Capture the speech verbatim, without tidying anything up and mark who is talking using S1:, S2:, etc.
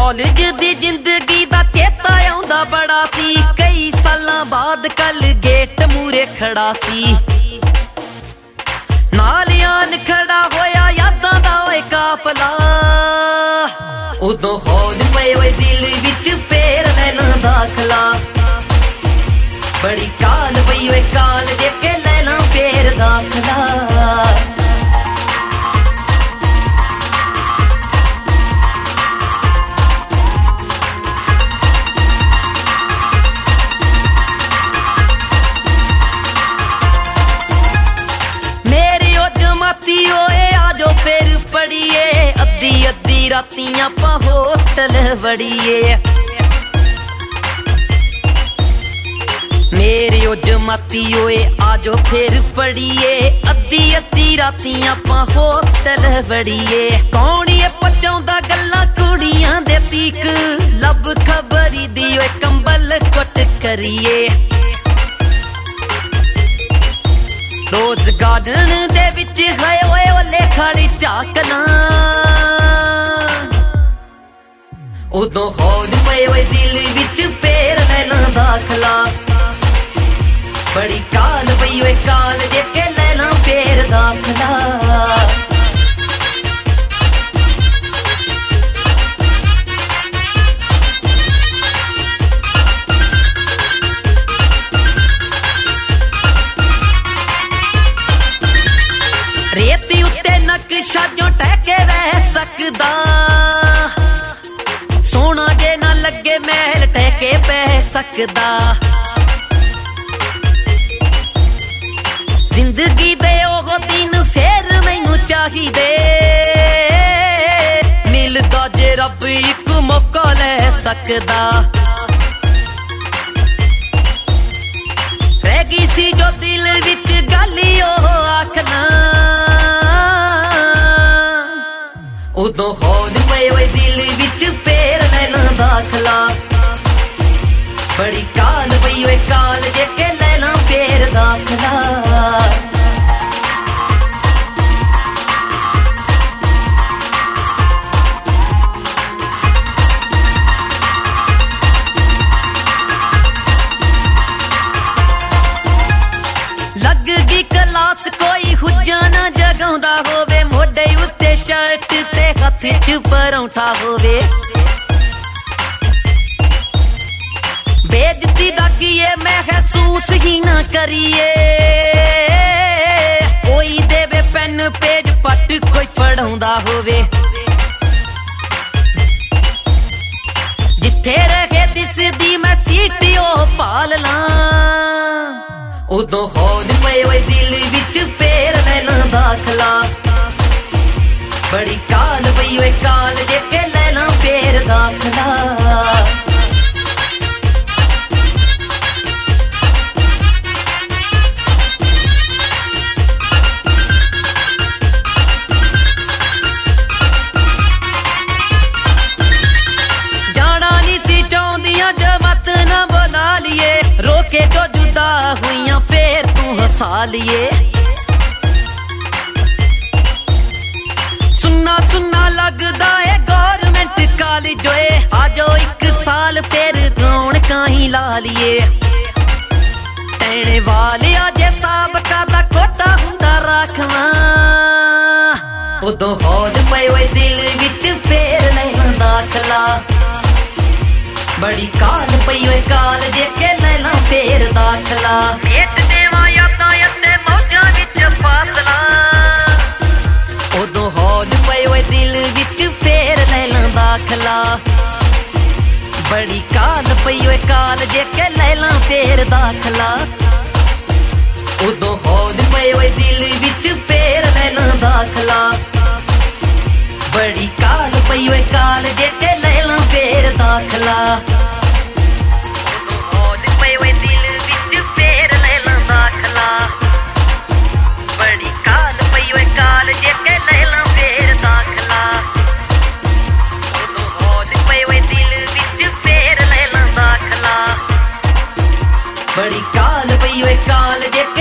S1: College दी जिंदगी दा चेता आउंदा बड़ा सी, कई सालां बाद कल गेट मूरे खड़ा सी। नाल आन खड़ा होया यादां दा ओए काफला, उदों हौल पए ओए दिल विच फेर लैना दाखला। बड़ी काल पई ओए काल जेके लैना फेर दाखला। ओए आजो फिर पढ़िए, अद्धी अद्धी राती आपां होस्टल वड़िए। मेरी ओ जमाती ओए आजो फिर पढ़िए, अद्धी अद्धी राती आपां होस्टल वड़िए। कौन ये पचाउंदा गल्लां कुड़ियां दे पीक, लब खबरी दी ओए कंबल कुट करिए। रोज गार्डन दे विच गए ओए ओले खड़ी झाकना, उदों हौल पए ओए दिल विच फेर लैना दाखला। बड़ी काल पई ओए काल जेके लैना फेर दाखला। रेती उत्ते नक्शा जो टहके रह सकदा, सोना जे ना लगे महल टहके पै सकदा। जिंदगी दे ओह दिन फेर मैनू चाहिदे, मिलदा जे रब इक मौका लै सकदा। रह गई सी जो दिल विच गल ओह आखना, उदों हौल पए ओए दिल विच फेर लैना दाखला। बड़ी काल पई ओए काल जेके लैना फेर दाखला। लग गई क्लास कोई हुज्जा ना जगाउंदा होवे, मोढे उत्ते शर्ट ते हथ च परौंठा होवे। बेइज्जती दा कीए महसूस ही ना करिए, कोई देवे पेन पेज पट कोई पढ़ाउंदा होवे। जिथे रहे दिसदी मैं सीट ओह पाल लां, उदों हौल पए ओए दिल विच फेर लैना दाखला। बड़ी काल पई ओए काल जेके लैना फेर दाखला। जाना नी सी चाहुंदियां जमात ना बुला लिए, रोके जो जुदा हुइयां फेर तू हसा लिए। सुन्ना सुन्ना लगदा है गौरमेंट कॉलेज ओए, आजो एक साल फेर रौनकां ही ला लिए। टैणे वाले जे साबका दा कोटा हुंदा राखवां, उदों हौल पए ओए दिल विच फेर लैना दाखला। बड़ी काल पई ओए काल जेके लैना फेर दाखला। भेट देवां यादां अते मौजां विच फासला, उदों हौल पए ओए दिल विच फेर लैना दाखला। बड़ी काल पई ओए काल जेके लैना फेर दाखला, उदों हौल पए ओए दिल विच फेर लैना दाखला। बड़ी काल पई ओए काल जेके लैना फेर दाखला, उदों हौल पए ओए दिल विच फेर लैना दाखला। बड़ी काल पई ओए काल जेके लैना फेर दाखला, उदों हौल पए ओए दिल विच फेर लैना दाखला। बड़ी काल पई ओए काल जेके